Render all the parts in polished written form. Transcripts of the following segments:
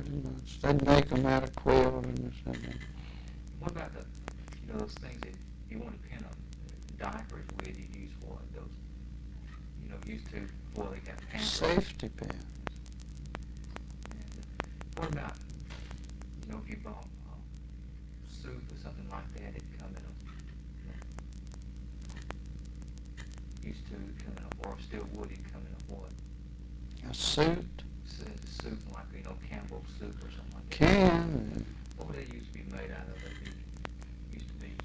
pretty much. They'd make them out of quilt and this and that. What about those things that you want to pin up diapers with? You use what? Those, used to before they got pants. Safety pins. And what about, if you bought soup or something like that, it'd come in a, used to come in a, or still would, it'd come in a what? A suit? Soup, like, Campbell's soup or something like that. Can. What would they used to be made out of? They used to be.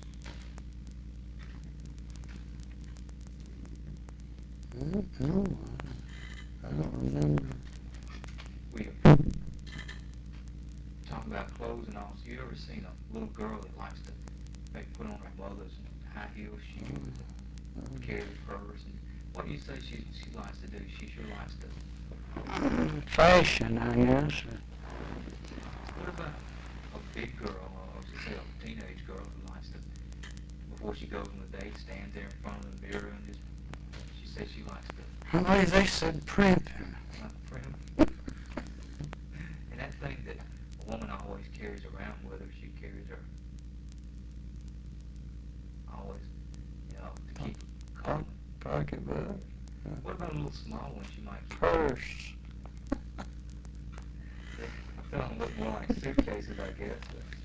No, I don't remember. We talking about clothes and all. So you ever seen a little girl that likes to maybe put on her mother's high heel shoes and carry the purse? And what do you say she likes to do? She sure likes to. Fashion, I guess. What about a big girl, or say a teenage girl who likes to, before she goes on a date, stand there in front of the mirror and just, she says she likes to. Well, they said primping. Primp. And that thing that a woman always carries around with her, she carries her always, to keep calm. Pocketbook. What about a little small one she might keep? Purse. They don't look more like suitcases, I guess.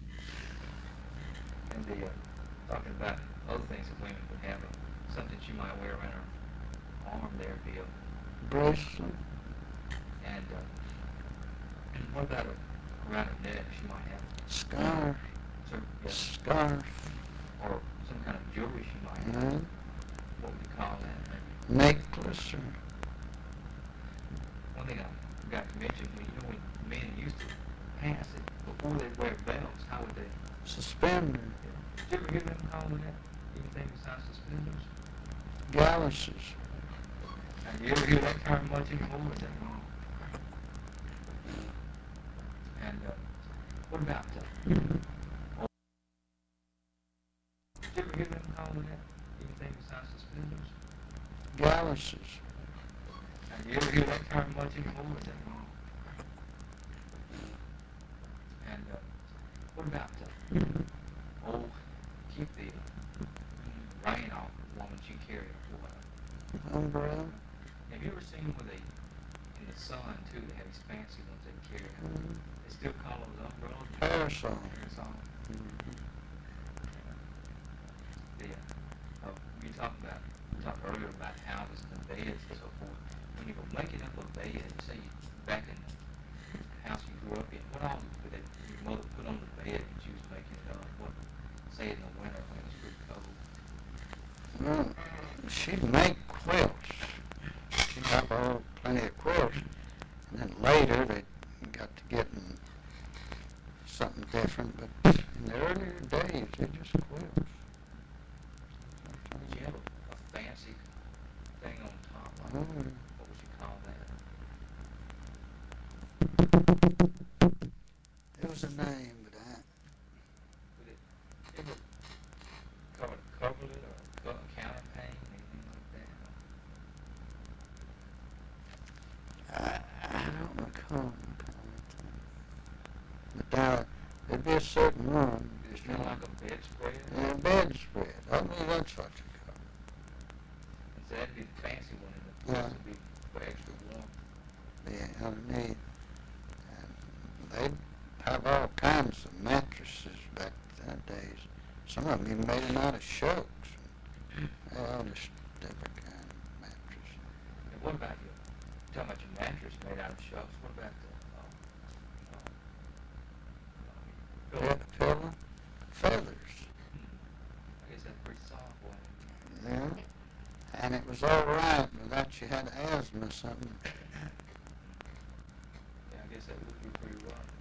And talking about other things that women would have, something she might wear around her arm there would be a bracelet. And what about around her neck? She might have scarf. Scarf. Or some kind of jewelry she might have. No. What would you call that? Necklace or. One thing I forgot to mention, when men used to pass it before they wear belts, how would they? Suspender. Did you ever hear them calling that anything besides suspenders? Galluses. And you ever hear that term much anymore? Is that wrong? And what about did you ever hear them calling that anything besides suspenders? Galluses. And you ever hear that term much anymore? Is that wrong? And what about keep the rain off the woman she carried? Umbrella. Have you ever seen them in the sun too? They have these fancy ones they carry. They still call those umbrellas. Parasol. Parasol. We talked earlier about houses and beds and so forth. When you were making up a bed, say back in the house you grew up in, what all would your mother put on the bed when she was making it up? What, say in the winter when it's pretty cold? Well, she'd make quilts. She'd have plenty of quilts. And then later they got to getting something different. But in the earlier days, they just quilts. Did you have a fancy thing on top? Like what would you call that? There was a name for that. Would it ever cover a coverlet or a counterpane, anything like that? I don't recall. But there'd be a certain one. It's kind of like a bedspread? Yeah, bedspread. I mean, that's what you call it. And so that'd be the fancy one, and the Yeah. would be for extra warmth. Yeah, underneath. And they'd have all kinds of mattresses back in the days. Some of them even made them out of shucks. All this different kind of mattress. And what about talking about your mattress made out of shucks? What about the Pillow? Feathers. I guess that's pretty soft, wasn't it? Yeah. And it was all right without you had asthma or something. Yeah, I guess that would be pretty rough.